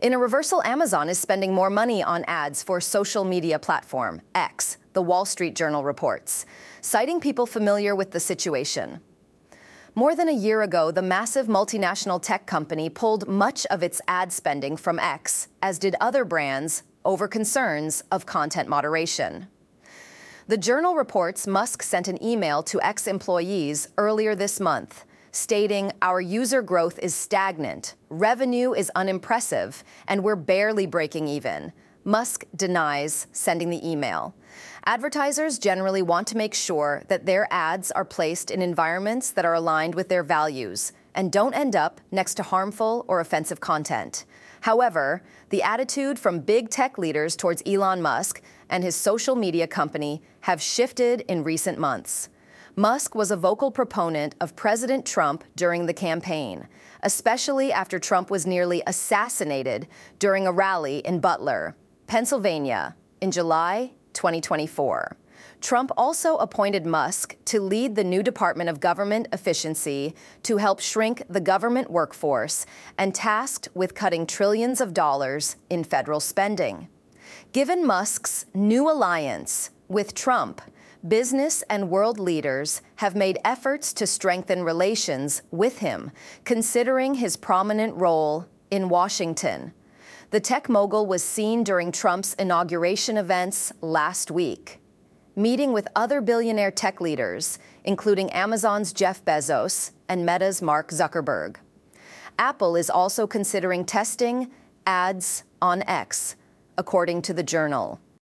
In a reversal, Amazon is spending more money on ads for social media platform X, the Wall Street Journal reports, citing people familiar with the situation. More than a year ago, the massive multinational tech company pulled much of its ad spending from X, as did other brands, over concerns of content moderation. The Journal reports Musk sent an email to X employees earlier this month, stating, "Our user growth is stagnant, revenue is unimpressive, and we're barely breaking even." Musk denies sending the email. Advertisers generally want to make sure that their ads are placed in environments that are aligned with their values and don't end up next to harmful or offensive content. However, the attitude from big tech leaders towards Elon Musk and his social media company have shifted in recent months. Musk was a vocal proponent of President Trump during the campaign, especially after Trump was nearly assassinated during a rally in Butler, Pennsylvania, in July 2024. Trump also appointed Musk to lead the new Department of Government Efficiency to help shrink the government workforce and tasked with cutting trillions of dollars in federal spending. Given Musk's new alliance with Trump, business and world leaders have made efforts to strengthen relations with him, considering his prominent role in Washington. The tech mogul was seen during Trump's inauguration events last week, meeting with other billionaire tech leaders, including Amazon's Jeff Bezos and Meta's Mark Zuckerberg. Apple is also considering testing ads on X, according to the Journal.